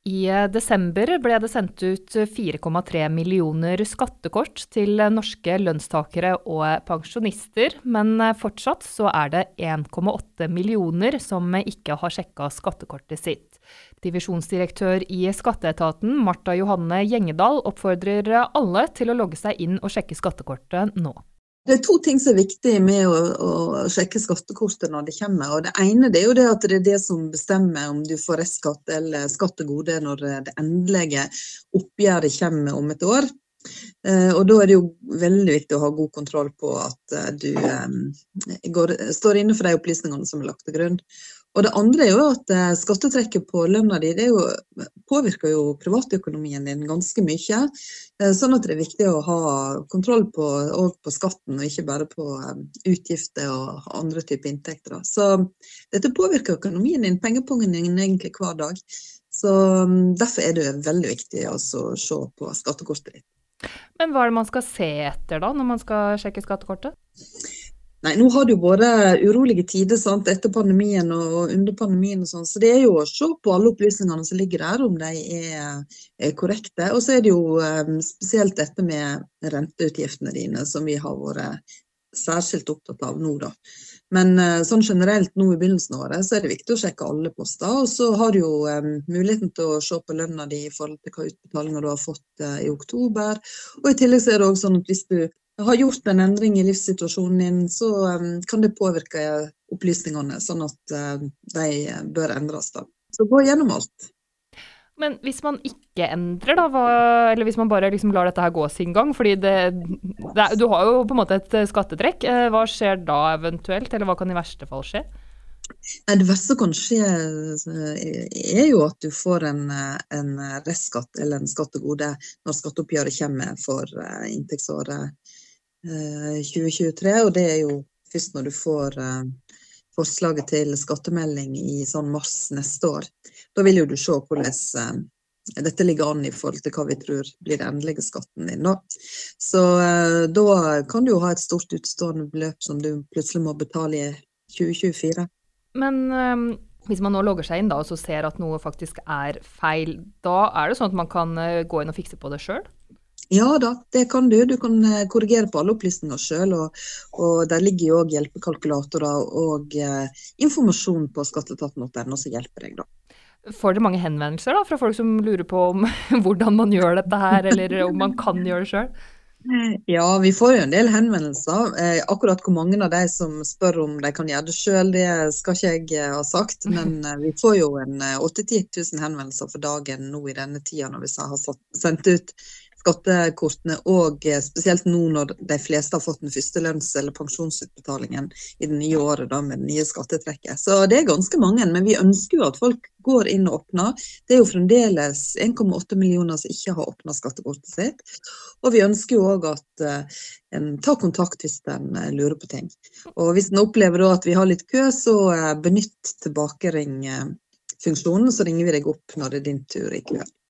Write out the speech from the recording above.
I desember ble det sendt ut 4,3 millioner skattekort til norske lønnstakere og pensjonister, men fortsatt så det 1,8 millioner som ikke har sjekket skattekortet sitt. Divisjonsdirektør i Skatteetaten, Marta Johanne Gjengedal, oppfordrer alle til å logge seg inn og sjekke skattekortet nå. Det to ting som viktig med å sjekke skattekortet når det kommer, og det ene det jo det at det det som bestemmer om du får restskatt eller skattegode når det endelige oppgjøret kommer om et år. Og da det jo veldig viktig å ha god kontroll på at du står inne for de opplysningene som lagt til grunn. Og det andre jo at skattetrekket på lønna di, det påvirker jo privatøkonomien din ganske mye, sånn at det viktig å ha kontroll på skatten, og ikke bare på utgifter og andre typer inntekter. Så dette påvirker økonomien din, pengepongen din egentlig hver dag. Så derfor det veldig viktig å se på skattekortet ditt. Men hva det man skal se etter da, når man skal sjekke skattekortet? Nei, nå har det jo vært urolige tider, sant, etter pandemien og under pandemien og sånn, så det jo å se på alle opplysningene som ligger der, om de korrekte. Og så det jo spesielt dette med renteutgiftene dine, som vi har vært særskilt opptatt av nå da. Men sånn generelt nå i begynnelsen av året, så det viktig å sjekke alle poster, og så har du jo muligheten til å se på lønna di i forhold til hva utbetalinger du har fått i oktober, og i tillegg så det også sånn at hvis du har gjort en endring i livssituasjonen din, så kan det påvirke opplysningene, sånn at de bør endres da. Så gå gjennom alt. Men hvis man ikke endrer da, eller hvis man bare liksom lar dette her gå sin gang, fordi du har jo på en måte et skattetrekk, hva skjer da eventuelt, eller hva kan i verste fall skje? Det verste som kan skje jo at du får en restskatt eller en skattegode når skatteoppgjøret kommer for inntektsåret 2023, og det jo først når du får forslaget til skattemelding i sånn mars neste år. Da vil jo du se hvordan dette ligger an i forhold til hva vi tror blir den endelige skatten din da. Så da kan du jo ha et stort utstående beløp som du plutselig må betale i 2024. Men hvis man nå logger seg inn da, og så ser at noe faktisk feil, da det sånn at man kan gå inn og fikse på det selv? Ja da, det kan du. Du kan korrigere på alle opplysninger selv, og der ligger jo også hjelpekalkulatorer og informasjon på skatteetaten.no som hjelper deg da. Får dere mange henvendelser da, fra folk som lurer på om hvordan man gjør dette her, eller om man kan gjøre det selv? Ja, vi får jo en del henvendelser. Akkurat hvor mange av de som spør om de kan gjøre det selv, det skal ikke jeg ha sagt, men vi får jo en 8-10 000 henvendelser for dagen nå i denne tiden når vi har sendt ut skattekortene, og spesielt nå når de fleste har fått den første lønns- eller pensjonsutbetalingen i det nye året da, med det nye skattetrekket. Så det ganske mange, men vi ønsker jo at folk går inn og åpner. Det jo fremdeles 1,8 millioner som ikke har åpnet skattekortet sitt, og vi ønsker jo også at en tar kontakt hvis en lurer på ting. Og hvis en opplever da at vi har litt kø, så benytt tilbakering-funksjonen, så ringer vi deg opp når det din tur i kø.